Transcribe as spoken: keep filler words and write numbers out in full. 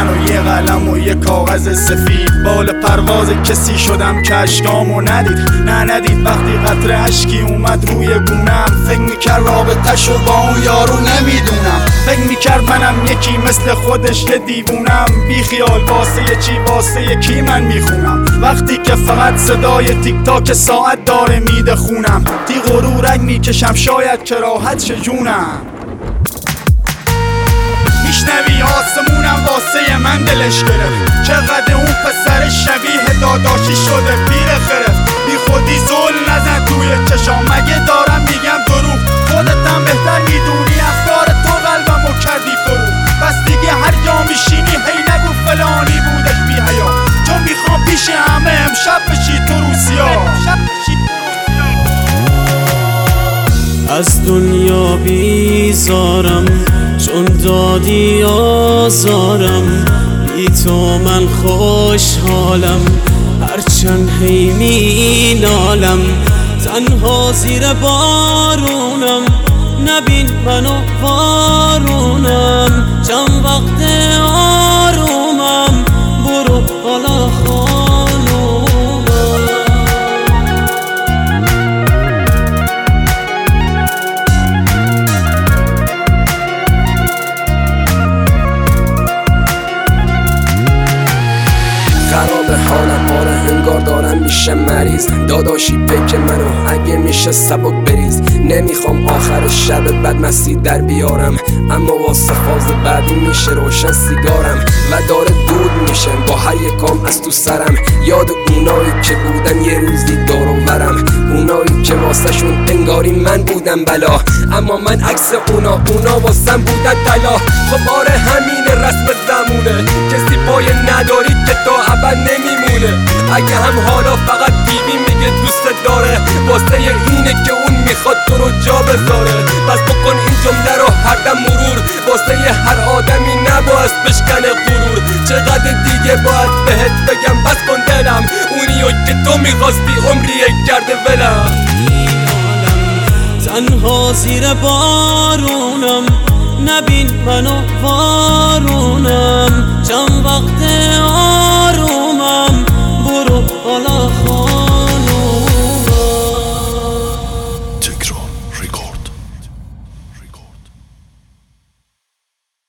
من و یه قلم و یه کاغذ سفید. بال پرواز کسی شدم که اشکامو ندید، نه ندید وقتی قطره اشکی اومد روی گونم. فکر میکرد رابطه شو با اون یارو نمیدونم، فکر میکرد منم یکی مثل خودش یه دیوونم. بی خیال واسه یه چی واسه کی من میخونم، وقتی که فقط صدای تیک تاک ساعت داره میده خونم. تیغ و رو رنگ میکشم شاید که راحت شه جونم. میشنوی آسمونم واسه من دلش گرفت، چقدر اون پسر شبیه داداشی شده پیر خرفت. بی خودی زل نزن توی چشام، مگه دارم میگم دروغ؟ خودتم بهتر میدونی افکار تو قلبمو کردی فرو. بس دیگه هر جا میشینی هی نگو فلانی بودش بی حیا، چون میخوام پیش همه امشب بشی تو روسیا. از دنیا بیزارم چون دادی آزارم، بی تو من خوشحالم هرچند هی می نالم. تنها زیر بارونم نبین منو وارونم، چند وقت آرومم برو حالا خانومم. خراب حالم آره انگار دارم میشه مریض، داداشی پیک منو اگه میشه سبک بریز. نمیخوام آخر شب بد مستی در بیارم، اما واسه فاز بعدی میشه روشن سیگارم و داره دود میشه با هر یکام از تو سرم. یاد اونایی که بودن یه روزی دور و برم، اونایی که واسه شون انگاری من بودم بلا، اما من عکس اونا اونا واسم بودن طلا. خب آره همین رسم زمونه، کسی پای نداری که تا ابد نمیمونه. اگه هم حالا فقط دیوی میگه دوست داره، واسه اینه که اون میخواد تو رو جا بذاره. پس بکن این جمله رو هر دم مرور، واسه هر آدمی نباید بشکنه غرور. چقدر دیگه باید بهت بگم بس کن دلم، اونیو که تو میخواستی عمریه کرده ولم. تنها زیر بارونم نبین منو وارونم،